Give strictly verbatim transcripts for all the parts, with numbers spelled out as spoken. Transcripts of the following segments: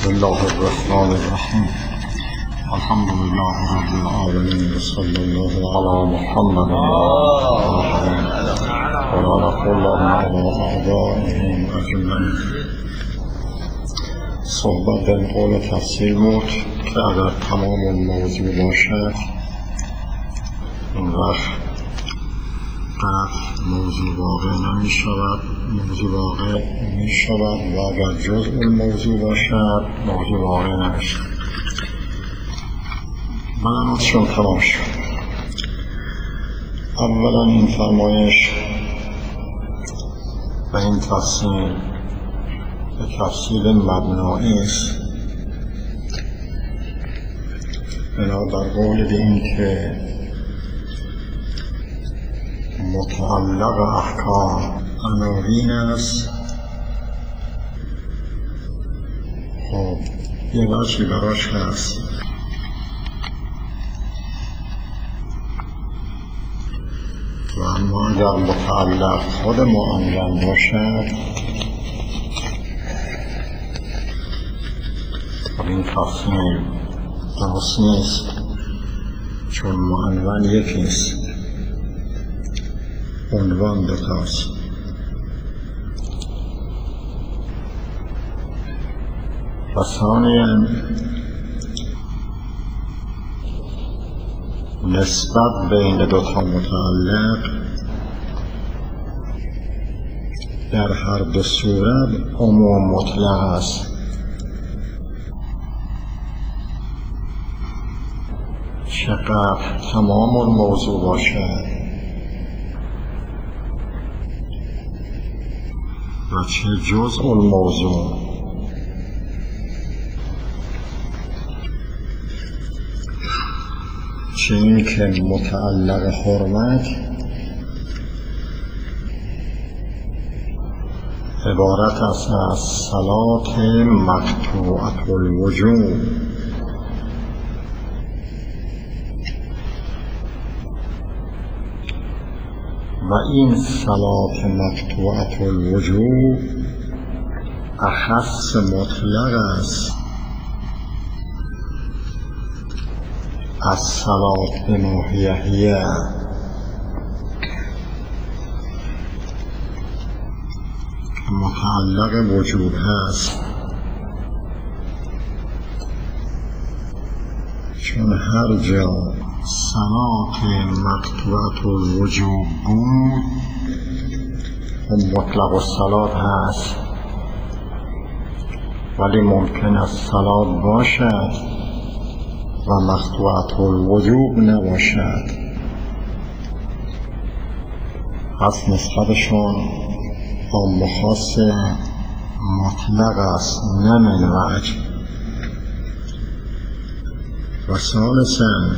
بسم الله الرحمن الرحیم. الحمد لله رب العالمین و صلی الله علی محمد و لعنة الله علی اعدائهم اجمعین. صحبت در قول تفصیل بود که اگر تمام الموضوع باشد این وقت قطع موضوع واقع نمی شود، موضوع واقع می شود، و اگر جزء الموضوع باشد موضوع واقع نمی شود. معناتشون تمام شد. اولا این فرمایش و این تفصیل به تفصیل مبنایی است، بنا بر قول به این که متعلق احکام عناوین است. خب یه وجهی براش هست. و اما اگر متعلق خود معنون باشد خب این تفصیل درست نیست، چون معنون یکیست، عنوان دوتاست. و ثانیاً نسبت بین دوتا متعلق در هر دو صورت عموم مطلق است. چقدر تمام الموضوع باشد و چه جزء الموضوع، چه این که متعلق حرمت عبارت است از صلات مقطوعة الوجوب، و این صلات مقطوعة الوجوب اخص مطلق است از صلات بماهیه، متعلق وجوب هست، چون هر جا صلات مقطوعة الوجوب بود و مطلق الصلات هست، ولی ممکن است صلات باشد و مقطوعة الوجوب نباشد. پس نسبتشون عام خاص مطلق است، نه من وجه. و ثالثاً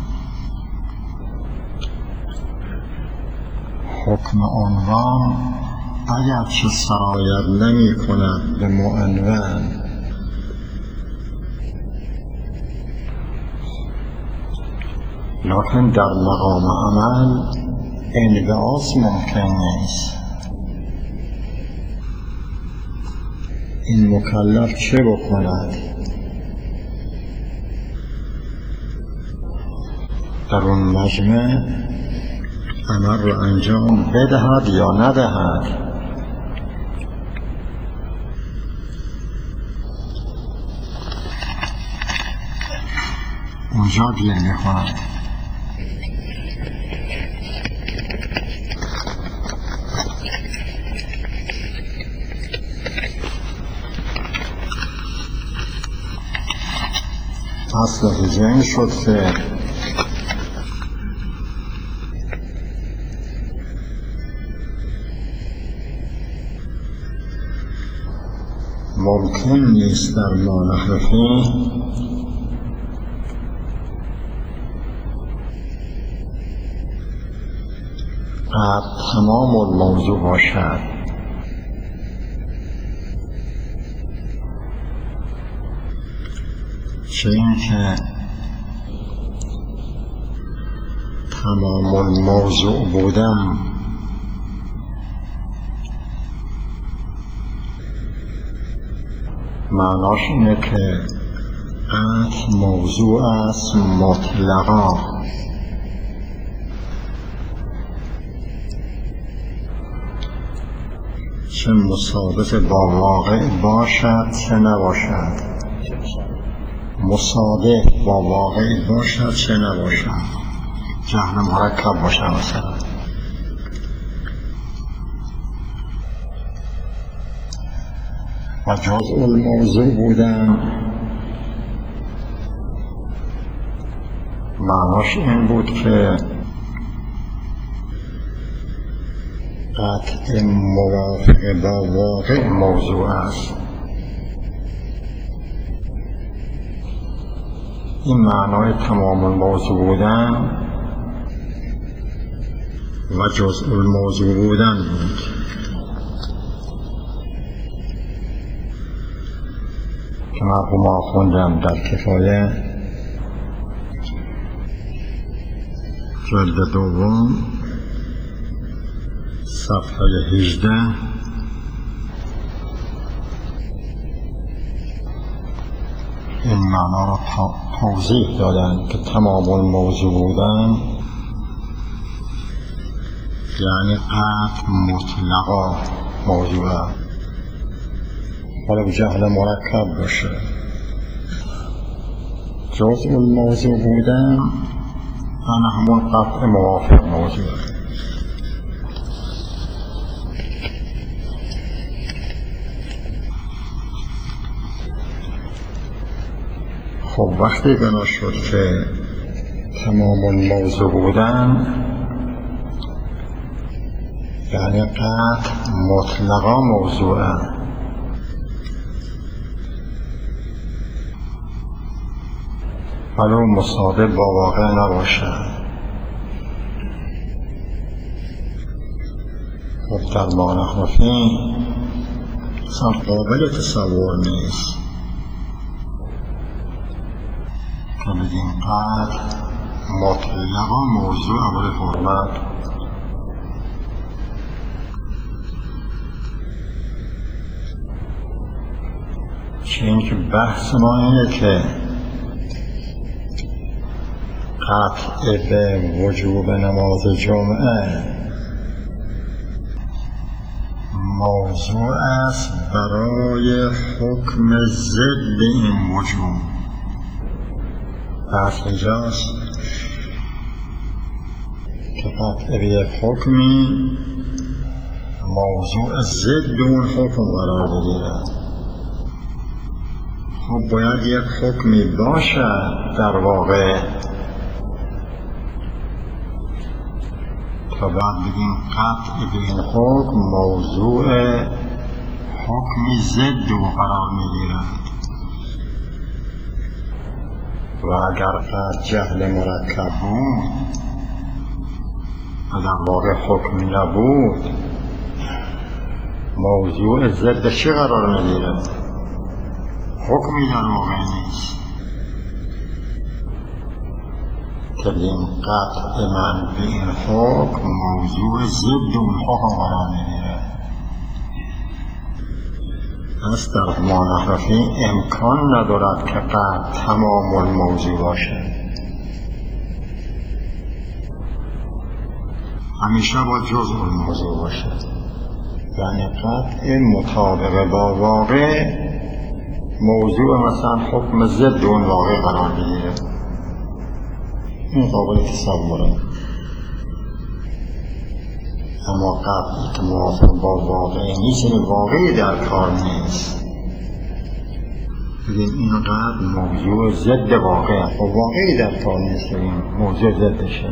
حکم عنوان اگرچه سرایت نمی کند به معنون، لکن در مقام عمل انبعاث ممکن نیست. این مکلف چه بکند؟ در اون مجمع عمل رو انجام بدهد یا ندهد. اونجا گیر می‌کند. اصل حجین شد که ممکن نیست در مانحرفی قد تمام الموضوع باشد، چه این که تمام الموضوع بودن معناش اینه که قطع موضوع است مطلقا، چه مصادف با واقع باشد چه نباشد، مصادف با واقع باشد چه نباشد، جهل مرکب باشد مثلا. و جزء الموضوع بودن معناش این بود که قطع موافق با واقع موضوع است. این معنای تمام الموضوع بودن و جزء الموضوع بودن بود. که مرحوم آخوندم در کفایه جلد دوم صفحه هجده این معنا را توضیح دادن که تمام الموضوع بودن یعنی قطع مطلقا موضوعه، حالا جهل مرکب باشه. جزء الموضوع بودن یعنی همون قطع موافق موضوعه. خب وقتی بنا شد که تمام الموضوع بودن یعنی قطع مطلقا موضوعه، ولو مصادف با واقع نباشه. خب در معنی اصلا قابل تصور نیست که بگیم قطع مطلقا موضوع اول حرمت. چه اینکه بحث ما اینه که قطع به وجوب نماز جمعه موضوع است برای حکم ضد این وجوب. بحث اینجاست که قطع به یک حکمی موضوع ضد اون حکم قرار بگیرد. خب باید یک حکمی باشد در واقع تا بعد بگیم قطع به این حکم موضوع حکمی ضد او قرار میگیرد. و اگر قطع جهل مرکب بود و در واقع حکمی نبود موضوع ضد چی قرار میگیرد؟ حکمی در واقع نیست که بگیم قطع من به این حکم موضوع ضد اون حکم قرار میگیره. پس در معنی امکان ندارد که قطع تمام الموضوع باشه، همیشه با جزء الموضوع باشه، یعنی قطع مطابق با واقع موضوع مثلا حکم ضد اون واقع قرار بگیره. این قابل تصوره. اما قطعی که موافق با واقعی نیست، این واقعی در کار نیست. بگیم این قطع موضوع ضد واقع، خب واقعی در کار نیست، این موضوع ضدشه.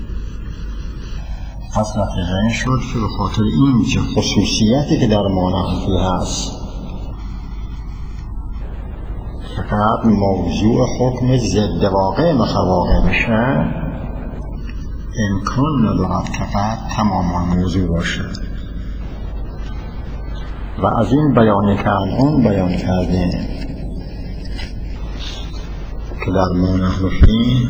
پس نتیجه این شد که به خاطر این چه خصوصیتی که در معنی هست فقط موضوع حکم ضد واقع مخواقع بشه، امکان ندارد که قطع تمام موضوع باشه. و از این بیانی که الان بیان کردیم که در معنی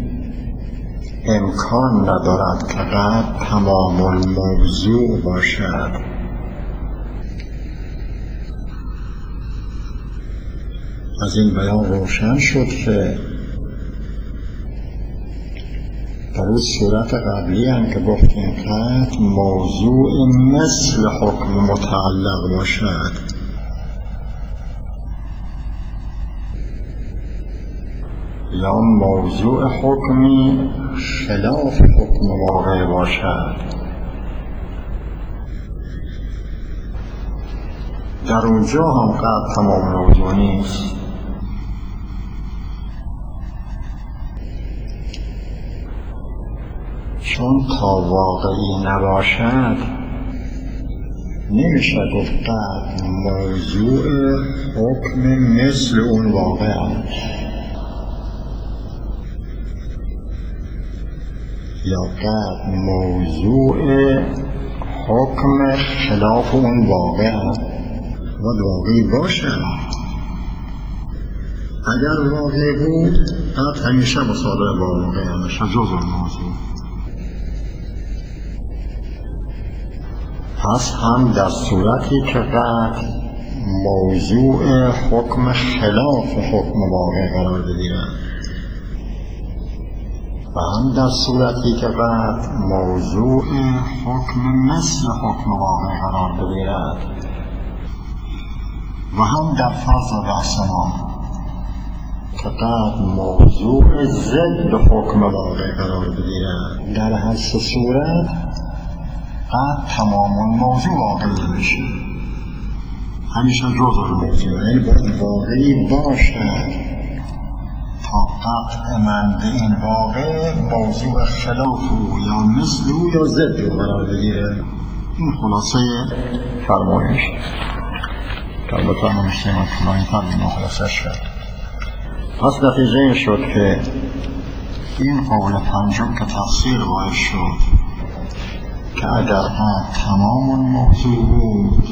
امکان ندارد که قطع تمام الموضوع باشد، از این بیان روشن شد که در اون صورت قبلی هم که گفتیم قطع موضوع مثل حکم متعلق باشد یا موضوع حکمی خلاف حکم واقع باشد، در اونجا هم قطع تمام موضوع نیست. چون تا واقعی نباشد نمیشه گفت قطع موضوع حکم مثل اون واقع است یا قطع موضوع حکم خلاف اون واقع است. و واقعی باشد، اگر واقعی بود قطع همیشه مصادره با واقع همیشه جز موضوع. پس هم در صورتی که قطع موضوع حکم خلاف حکم واقع قرار بگیرد و هم در صورتی که قطع موضوع حکم مثل حکم واقع قرار بگیرد و هم در فرض بحث ما که قطع موضوع ضد حکم واقع قرار بگیرد، در هر سه صورت قطع تمام موضوع واقعی بشه، همیشه جزء موضوع، یعنی باید واقعی باشد تا قطع من به این واقع موضوع خلاف او یا مثل او یا ضد او قرار بگیره. این خلاصه فرمایش البته نمیشه من طولانی تر این خلاصه شد. پس نتیجه این شد که این قول پنجم که تفسیر باید شد که اگر تمام موضوع بود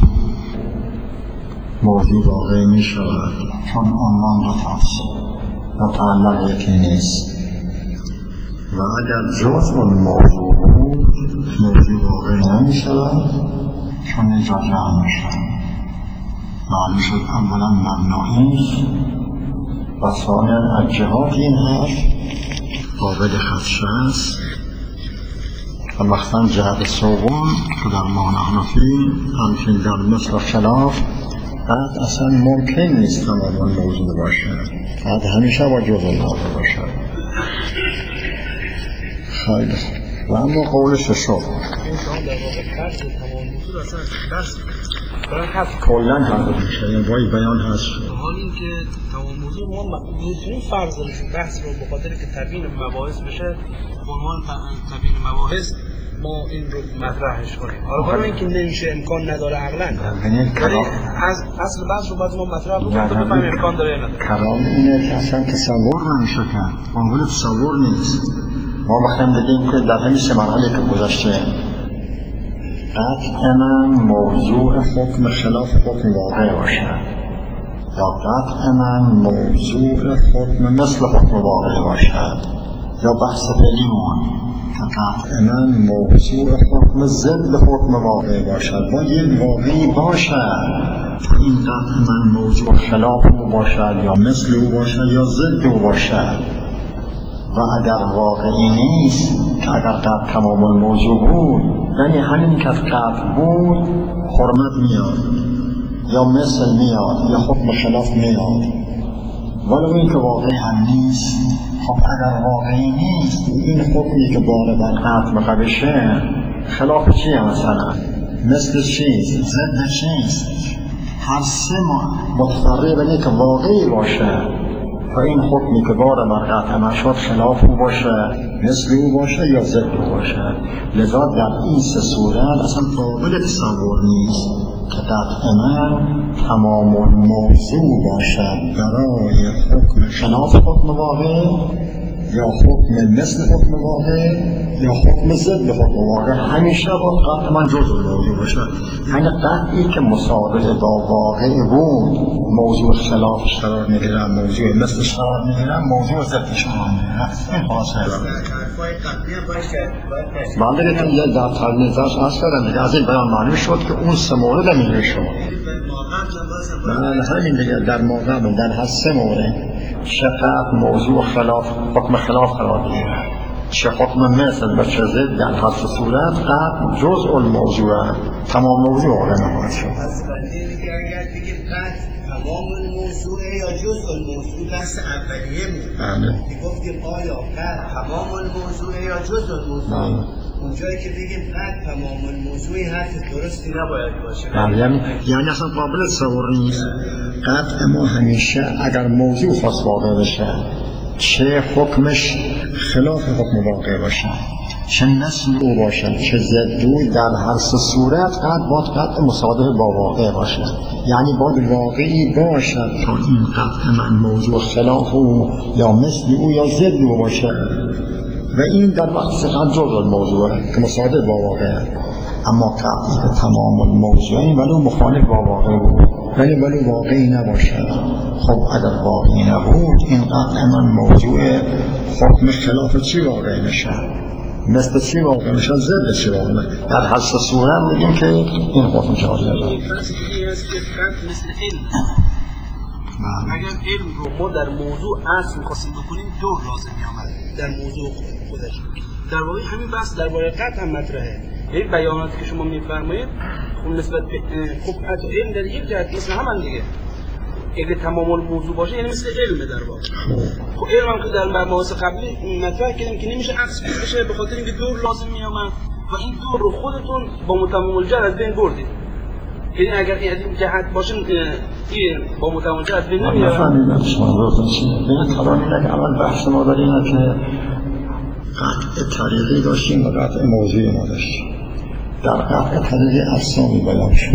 موضوع واقعی می شود، چون عنوان دو تفسیر متعلق یکی نیست، و اگر جز اون موضوع بود موضوع واقعی نمی شود چون اینجا جمع می شود. معلوم شد اولا مبناییست و ثانیا از جهات این حرف قابل خدشه است و مخصوصا جهت سوم که در ما نحنفی همچنین در مثل خلاف قطع اصلا ممکن نیست تمام موضوع باشد، قطع همیشه با جز الموضوع باشد. خیلی و اما قول ششم کلن حضر میشه، یعنی باید بیان هست حال این که تمام موضوع ما میتونیم فرض دارشون بحث رو بخاطر که تبیین مباحث بشه عنوان تبیین مباحث ما این رو مطرحش کنیم. حالا برای اینکه نمیشه امکان نداره عقلاً، ولی از اصل بحث رو باید ما مطرح بکنیم تا بفهمیم امکان داره یا نداره. کلام اینه که اصلا تصور نمیشه کرد، قابل تصور نیست. ما بخوایم بگیم که در همین سه مرحله که گذشته قطعاً موضوع حکم خلاف حکم واقع باشد یا قطعاً موضوع حکم مثل حکم واقع باشد یا بحث فعلیمون که قطعاً موضوع حکم ضد حکم واقع باشد. باید واقعی باشد این قطعاً موضوع خلاف او باشد یا مثل او باشد یا ضد او باشد. و اگر واقعی نیست که اگر قطع تمام الموضوع بود یعنی همین که قطع بود حرمت میاد یا مثل میاد یا حکم خلاف میاد، ولی این که واقعی هم نیست. خب اگر واقعی نیست این حکمی که باره بر قطع مقبشه خلاف چیه مثلا؟ مثل چیست؟ ضد چیست؟ هر سه متفرق بینه که واقعی باشه و این حکمی که بار بر قطع مشهد خلاف او باشه مثل او باشه یا ضد او باشه. لذا در این سه صورت اصلا قابل تصور نیست که قطعاً تمام موضوع باشد برای حکم خلاف حکم واقع یا حکم مثل حکم واقع یا حکم ضد حکم واقع، همیشه با قطعاً جز موضوع باشد. یعنی قطعی که مصادره با واقع بود موضوع خلافش قرار میگیره، موضوع مثلش قرار میگیره، موضوع ضدش قرار میگیره. این خلاصه بنده که یه در ترمیزش هست کردن دیگه. از این بیان معلوم شد که اون سه مورد میگه شما بله همین دیگه در موقع در هر سه مورد چقدر موضوع خلاف حکم خلاف قرار میگیره، چه حکم مثل و چه ضد در هر صورت قطع جزء الموضوع تمام موضوع واقع نماید شد. پس بنده دیگه اگر بگیم قطع تمام الموضوع یا جزء الموضوع بحث اولیه بود. بله. میگفتیم آیا قطع تمام الموضوع یا جزء الموضوع. بله. اونجایی که بگیم قطع تمام الموضوع حرف درستی نباید باشه. بله یعنی اصلا قابل تصور نیست. قطع ما همیشه اگر موضوع خاص واقع بشه چه حکمش خلاف حکم واقع باشه، چه نسل او باشه، چه ضد او، در هر سه صورت قطع باید قطع مصادف با واقع باشه. یعنی باید واقعی باشد تا این قطع من موضوع خلاف او یا مثل او یا ضد او باشه و این در وقت سقط جزء الموضوعه که مصادف با واقعه. اما قطعی تمام الموضوعی ولو مخالف با واقع بود ولی ولو واقعی نباشد. خب اگر واقعی نبود این قطع من موضوع حکم خلاف چی واقع میشه؟ مثل چی واقع میشه؟ ضد چی واقع میشه؟ در هر سه صورت میگیم که این حکم جاری داره. مثل علم اگر علم رو ما در موضوع اصل می‌خواستیم بکنیم دور لازم می‌آمد در موضوع خودش. در واقع همین بحث در واقع قطع هم مطرحه. این بیاناتی که شما می‌فرمایید خب نسبت به خب علم در یک جهت مثل هم دیگه اگه تمام الموضوع باشه یعنی مثل علم در واقع. خب علم هم که در مباحث قبلی مطرح کردیم که نمیشه عکس بشه به خاطر اینکه دور لازم می‌آمد و این دور رو خودتون با متمم الجهت از بین بردید. یعنی اگر این جهت باشه این با متمم الجهت بین نمیاد. نفهمیدم شما درست چیه. این کلام اینه که اول بحث ما داره اینه که قطع طریقی داشتیم و قطع موضوعی ما داشتیم. در قطع طریقی اجسامی بیان شد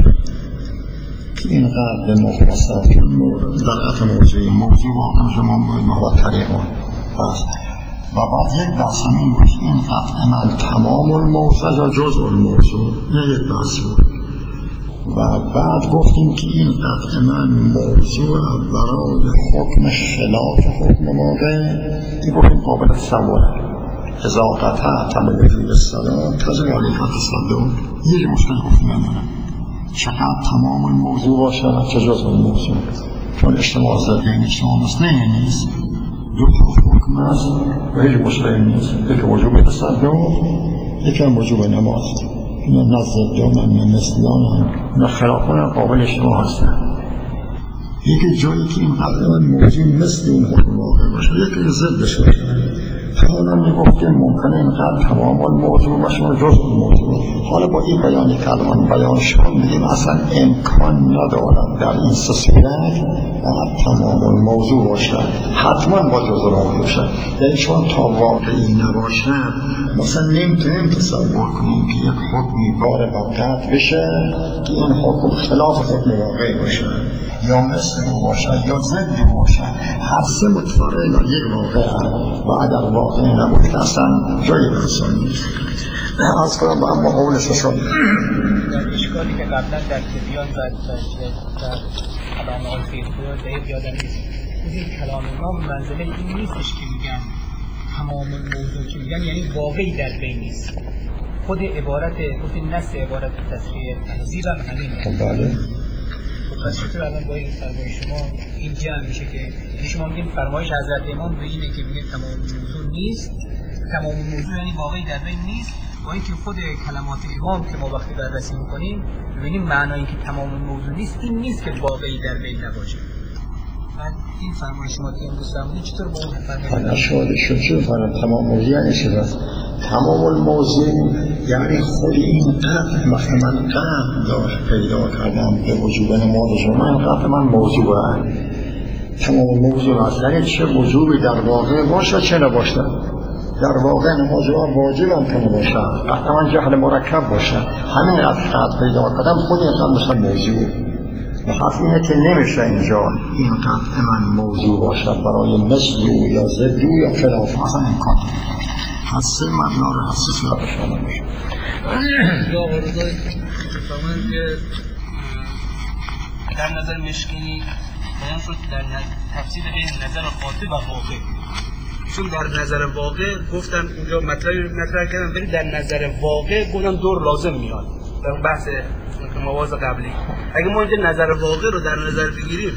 که این قطع به مختصر در قطع موضوعی موضوع واقعا شما باید محبت طریق ما و بعد یک بحث همین بود این قطع من تمام الموضوع یا جزء الموضوع این یک بحث بود و بعد گفتیم که این قطع من موضوع برای حکم خلاف حکم واقع این گفتیم قابل تصوره اذا قطعت موجود الصلاة تجب علیک التصدق. یک مشکل گفتیم ندارم چقدر تمام الموضوع باشه و چه جزء الموضوع چون اجتماع ضدین اجتماع مثلی نیست دو حکم است و هیچ مشکل نیست یکی وجوب تصدق یکی هم وجوب نماز نه ضدان نه مثلان نه خلافان قابل اجتماع هستن. یکی جایی که این قطع من موضوع مثل اون حکم واقع باشه یکی ضدش باشه. حالا میگفت که ممکنه اینقدر تمام الموضوع باشه و جزء الموضوع. حالا با این بیانی که الان بیان شد میگیم اصلا امکان ندارد در این سه صورت تمام الموضوع باشه حتما با جزء الموضوع باشه. یعنی چون تا واقعی نباشه مثلا نمیتونیم تصور کنیم که یک حکمی بار با قطع بشه که این حکم خلاف حکم واقعی باشه یا مثل او باشه یا ضد او باشه. هر سه متفرع یا یک واقع و اگر واقعی نبود اصلا جایی بحثان نیست. از کنم با اما قولش شد در اشکالی که قبلا در تبیان و در کلام آقای فیضپور دقیق یادم نیست این کلام ما منظمه این نیستش که میگن تمام موضوع که میگن یعنی واقعی در بین نیست. خود عبارت گفتیم نص عبارت تصریح تنظیر هم همین بله. خب پس چطور الان با این فرمای شما این جمع میشه که شما میگین فرمایش حضرت امام به اینه که میگه تمام موضوع نیست تمام موضوع یعنی واقعی در بین نیست با اینکه خود کلمات امام که ما وقتی بررسی میکنیم ببینیم معنای اینکه تمام موضوع نیست این نیست که واقعی در بین نباشه. بعد این فرمایش شما که امروز فرمودید چطور با اون فرمایش حالا شده شد چه فرم تمام موضوع یعنی چه بس تمام الموضوع یعنی خود این قطع وقت من قطع داشت پیدا کردم به وجوب نماز شما قطع من موضوعه تمام موضوع اصلا چه وجوبی در واقع باشه چه نباشه. در واقع نماز واجب هم کنه باشه قطعا جهل مرکب باشه همین از قطع پیدا کردم خود اینقدر مثل موضوع و حرف اینه که نمیشه اینجا این قطع من موضوع باشد برای مثل او یا ضد او یا خلاف اصلا امکان حسه مبنا رو حسه صورت شده باشه. یا غرضای فرمان که در نظر مشکینی بیان شد در تفسیر بین نظر قاطع و واقع چون در نظر واقع گفتم اونجا مطلب مطرح کردم ولی در نظر واقع گفتم دور لازم میاد در بحث مواز قبلی. اگه ما اینجا نظر واقع رو در نظر بگیریم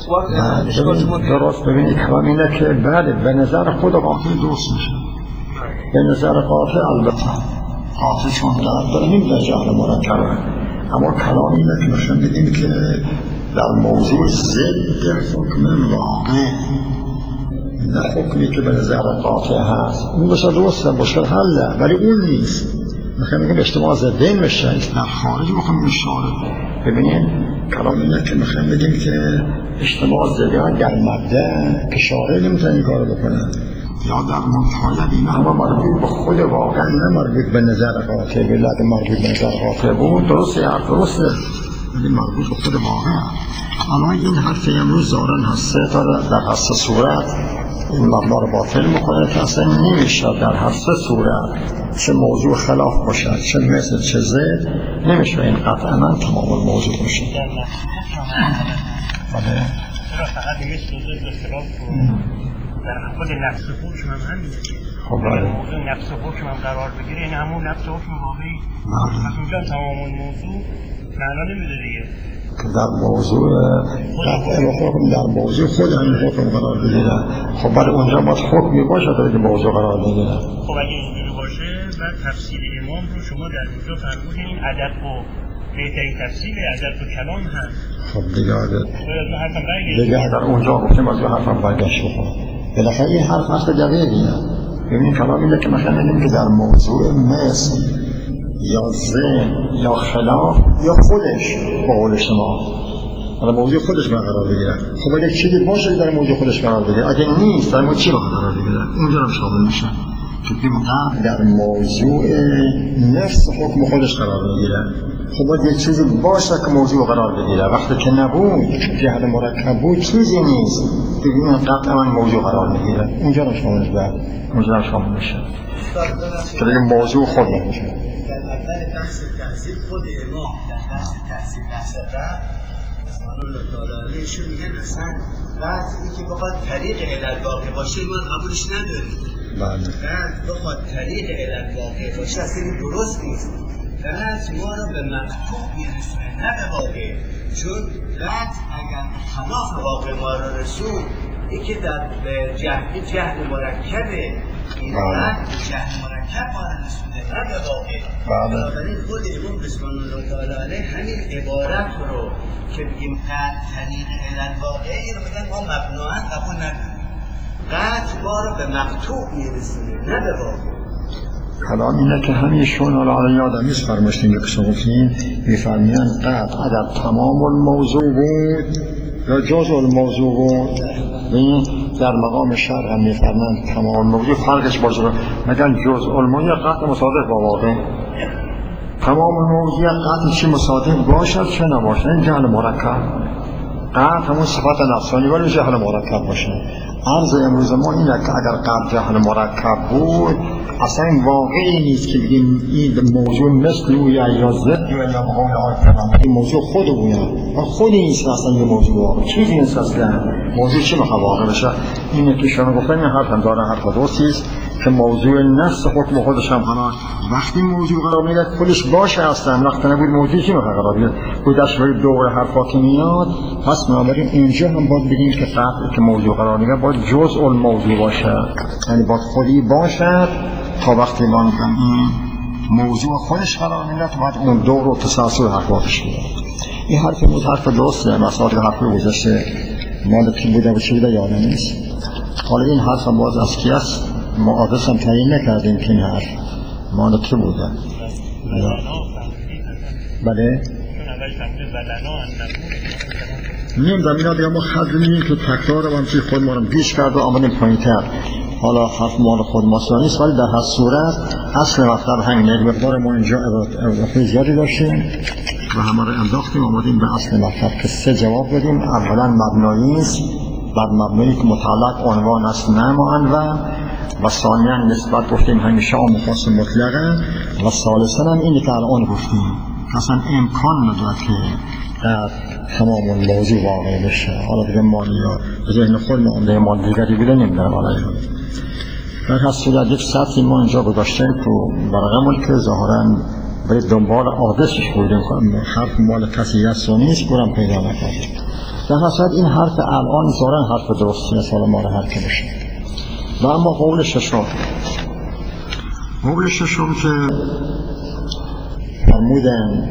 درست ببینید کلام اینه که بله به نظر خود قاطع درست میشه، به نظر قاطع البته قاطع چون در نمیده جهل مرکبه، اما کلام اینه که نشون میدیم که در موضوع ضد حکم واقع نه حکمی که به نظر قاطع هست اون بشه درسته مشکل حله، ولی اون نیست. میخوایم میگم اجتماع ضدین میشه در خارج بخوایم اشاره. ببینید کلام اینه که میخوایم بگیم که اجتماع ضدین در مبدأ که شارع نمیتونه این کارو بکنه یا در منتهای این همه مربوط به خود واقع نه مربوط به نظر قاطع. ولی اگه مربوط به نظر قاطع بود درسته حرف درسته، ولی مربوط به خود واقع. اما این حرف امروز ظاهرا هسته تا در هسته صورت این مبنا رو باطل میکنه که اصلا نمیشه در هسته صورت چه موضوع خلاف باشد چه مثل چه زد نمیشه این قطعا تمام الموضوع باشه. بله چرا فقط مثل زد اختلاف در خود نفس حکم هم همینه. خب بله موضوع نفس حکم هم قرار بگیره این همون نفس حکم واقعی پس اونجا تمام الموضوع معنا نمیده دیگه که در موضوع قطعه حکم در موضوع خود همین حکم قرار بگیره. خب بعد اونجا باید حکمی باشه تا که موضوع قرار بگیره. خب اگه اینجوری باشه بعد تفسیر امام رو شما در اونجا فرمودین این ادب و بهترین تفسیر ادب و کلام هست. خب دیگه اگر دیگه اگر اونجا گفتیم از حرفم برگشت بکنم بالاخره این حرف هست جویدیه. ببینید کلام اینه که مثلا میگیم که در موضوع مثل یا ذهن یا خلاف یا خودش با قول شما در موضوع خودش قرار بگیره. خب اگه چیزی باشه در موضوع خودش قرار بگیره، اگه نیست در موضوع چی قرار بگیره؟ اونجا هم شامل میشه که در موضوع نفس حکم خودش قرار بگیره. خب باید یک چیزی باشه که موضوع قرار بگیره. وقتی که نبود جهل مرکب بود چیزی نیست دیگه قطعا موضوع قرار بگیره. اونجا هم شامل میشه اونجا هم شامل میشه که دیگه موضوع خود نمیشه. در اول بحث تحصیل خود امام در بحث تحصیل بحث رفت رضوان الله تعالی علیهشون میگن اصلا وقتی که بخواد طریق علل واقع باشه ما قبولش نداریم. بله بعد بخواد طریق علل واقع باشه اصلا این درست نیست. بعد ما رو به مقطوع میرسونه نه به واقع، چون بعد اگر خلاف واقع ما رو رسون این که در جهل جهل مرکبه این بعد جهل مرکب ما رو رسونه نه به واقع. بنابراین خود امام رضوان الله تعالی علیه همین عبارت رو که بگیم قطع طریق علل واقع این رو میگن ما مبناً قبول نداریم. قطع ما رو به مقطوع میرسونه نه به واقع. کلام اینه که همیشون حالا حالا یادم نیست فرماشتین که شما گفتین میفرمین قطع در تمام الموضوع بود یا جزء الموضوع بود. این در مقام شرع هم میفرمین تمام الموضوع فرقش باشه مگن جزء الموضوع قطع مصادف با واقع. تمام الموضوع قطع چی مصادف باشد چه نباشد این جهل مرکب. قطع همون صفت نفسانی ولی جهل مرکب باشه. عرض امروز ما اینه که اگر قطع جهل مرکب بود اصلا این واقعی نیست که بگیم این موضوع مثل او یا ضد یا یا بقول آیتم این موضوع خود او خودی نیست اصلا یه موضوع واقع چیزی نیست اصلا. موضوع چی میخواد واقع بشه؟ اینه که شما گفتن این حرف هم داره حرف درستی است که موضوع نفس حکم خودش هم قرار وقتی موضوع قرار میگیره خودش باشه اصلا وقتی نبود موضوع چی میخواد قرار بگیره بودش روی دور حرفاتی میاد. پس بنابراین اینجا هم باید بگیم که قطعی که موضوع قرار میگیره باید جزء الموضوع باشه، یعنی باید خودی باشه تا وقتی ما میگم این موضوع خودش قرار میگیره تا باید اون دور و تسلسل حرفاتش میاد. این حرف بود حرف درسته مثلا که حرف گذشته مال کی بوده و چی بوده یادم نیست. حالا این حرف هم باز از کی است ما آدرس هم تعیین نکردیم که این حرف مال کی بوده. بله نمیدونم اینا دیگه ما خد میدیم که تکرار هم همچی خود ما رو بیش کرد و آمدیم پایین تر. حالا حرف مال خود ما نیست ولی در هر صورت اصل مطلب همینه. مقدار ما اینجا اضافه زیادی داشتیم و همه رو انداختیم آمدیم به اصل مطلب که سه جواب بدیم. اولا مبنایی است بر مبنایی که متعلق عنوان است نه معنون و ثانیا نسبت گفتیم همیشه عام خاص مطلقه و ثالثا هم اینی که الان گفتیم اصلا امکان نداره که در تمام موضوع واقع بشه. حالا دیگه مالی یا ذهن خود ما عمده مال دیگری بیده نمیدارم حالا در هر صورت یک سطحی ما اینجا گذاشتیم تو برقمون که ظاهراً برای دنبال آدرسش بودیم، حرف مال کسی هست و نیست برم پیدا نکردیم. در حسد این حرف الان زارن حرف درستیه، سال ما رو هر که بشه. و اما قول ششم قول ششم که فرمودن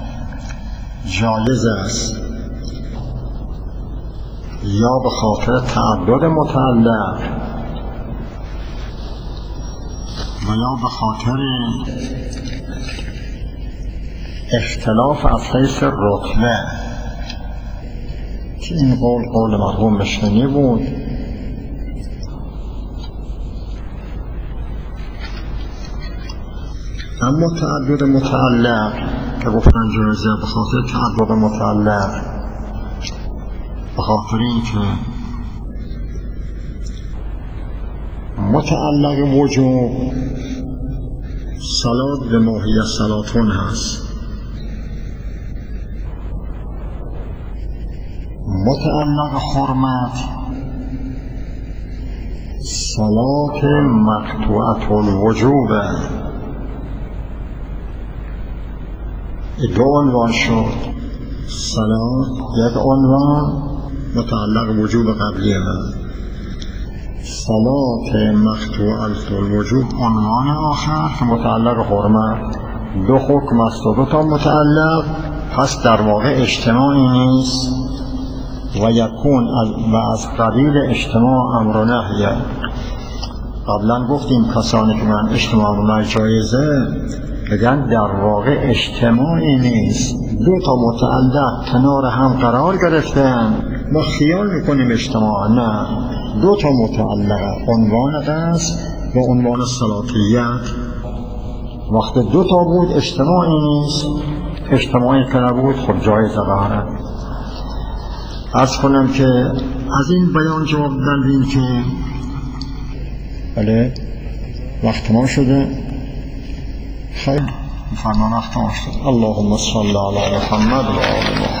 جایز است یا به خاطر تعدد متعلق و یا به خاطر اختلاف از حیث رتبه، که این قول قول مرحوم مشکنی بود. اما تعدد متعلق که گفتن جایزه به خاطر تعدد متعلق، به خاطر این که متعلق وجوب صلات به ماهی صلاتون هست، متعلق حرمت صلات مقطوعة الوجوبه. دو عنوان شد، صلات یک عنوان متعلق وجوب قبلیه، صلات مقطوعة الوجوب عنوان آخر که متعلق حرمت. دو حکم است و دو تا متعلق، پس در واقع اجتماعی نیست و یکون از و از قبیل اجتماع امر و نهیه. قبلا گفتیم کسانی که من اجتماع امر و نهی جایزه بگن در واقع اجتماعی نیست، دو تا متعلق کنار هم قرار گرفتن، ما خیال میکنیم اجتماع، نه، دو تا متعلق عنوان دست و عنوان صلاتیت. وقت دو تا بود اجتماعی نیست، اجتماعی که نبود خب جایزه قراره. عرض کنم که از این بیان جواب دادیم که بله وقت ما شده. خیر فرمان وقت ما شده. اللهم صل علی محمد و آل محمد.